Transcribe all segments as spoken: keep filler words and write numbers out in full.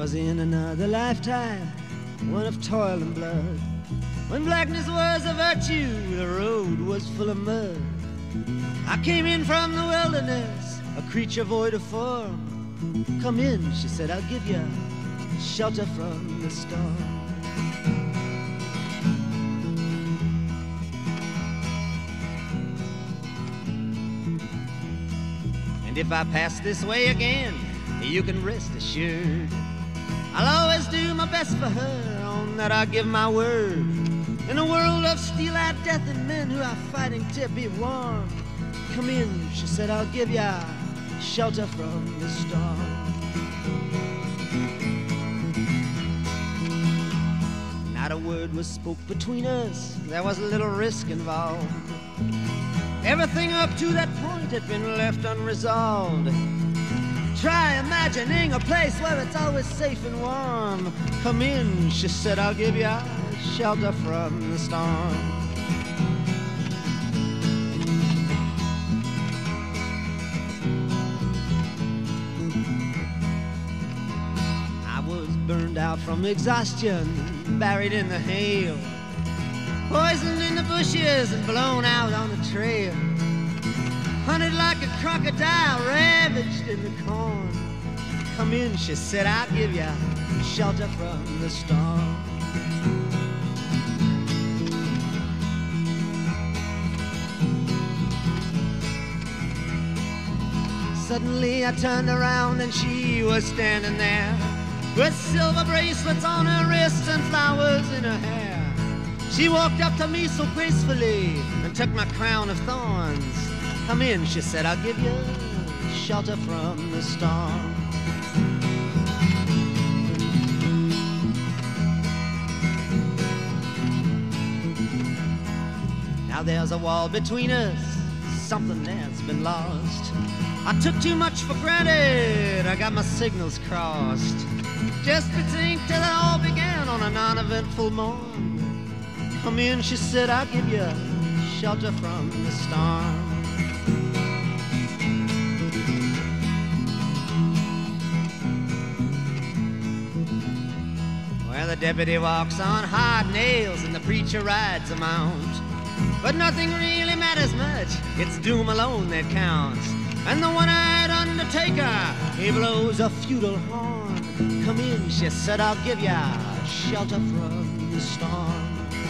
'twas in another lifetime, one of toil and blood, when blackness was a virtue, the road was full of mud. I came in from the wilderness, a creature void of form. Come in, she said, I'll give you shelter from the storm. And if I pass this way again, you can rest assured I'll always do my best for her, on that I give my word. In a world of steel-eyed death and men who are fighting to be warm, come in, she said, I'll give ya shelter from the storm. Not a word was spoke between us, there was a little risk involved. Everything up to that point had been left unresolved. Try imagining a place where it's always safe and warm. Come in, she said, I'll give you shelter from the storm. I was burned out from exhaustion, buried in the hail, poisoned in the bushes and blown out on the trail. Hunted like a crocodile, ravaged in the corn. Come in, she said, I'll give you shelter from the storm. Suddenly I turned around and she was standing there, with silver bracelets on her wrists and flowers in her hair. She walked up to me so gracefully and took my crown of thorns. Come in, she said, I'll give you shelter from the storm. Now there's a wall between us, something that's been lost. I took too much for granted, I got my signals crossed. Just to think till it all began on a non-eventful morn. Come in, she said, I'll give you shelter from the storm. Well, the deputy walks on hard nails and the preacher rides a mount. But nothing really matters much, it's doom alone that counts. And the one-eyed undertaker, he blows a feudal horn. Come in, she said, I'll give ya shelter from the storm.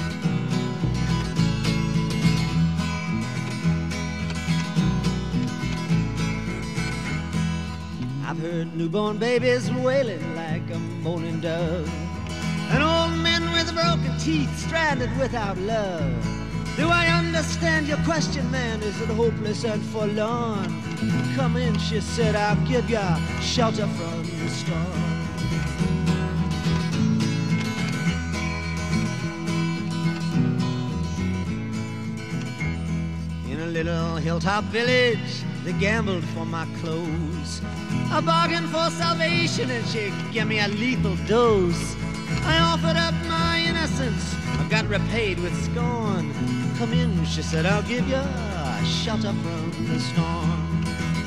I've heard newborn babies wailing like a moaning dove, and old men with broken teeth stranded without love. Do I understand your question, man? Is it hopeless and forlorn? Come in, she said, I'll give ya shelter from the storm. In a little hilltop village, they gambled for my clothes. I bargained for salvation and she gave me a lethal dose. I offered up my innocence, I got repaid with scorn. Come in, she said, I'll give you shelter from the storm.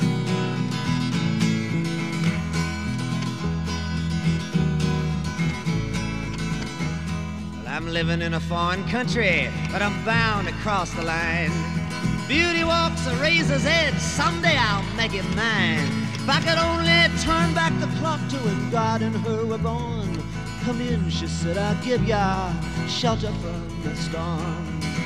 Well, I'm living in a foreign country, but I'm bound to cross the line. Beauty walks a razor's edge, someday I'll make it mine. If I could only turn back the clock to when God and her were born. Come in, she said, I'll give ya shelter from the storm.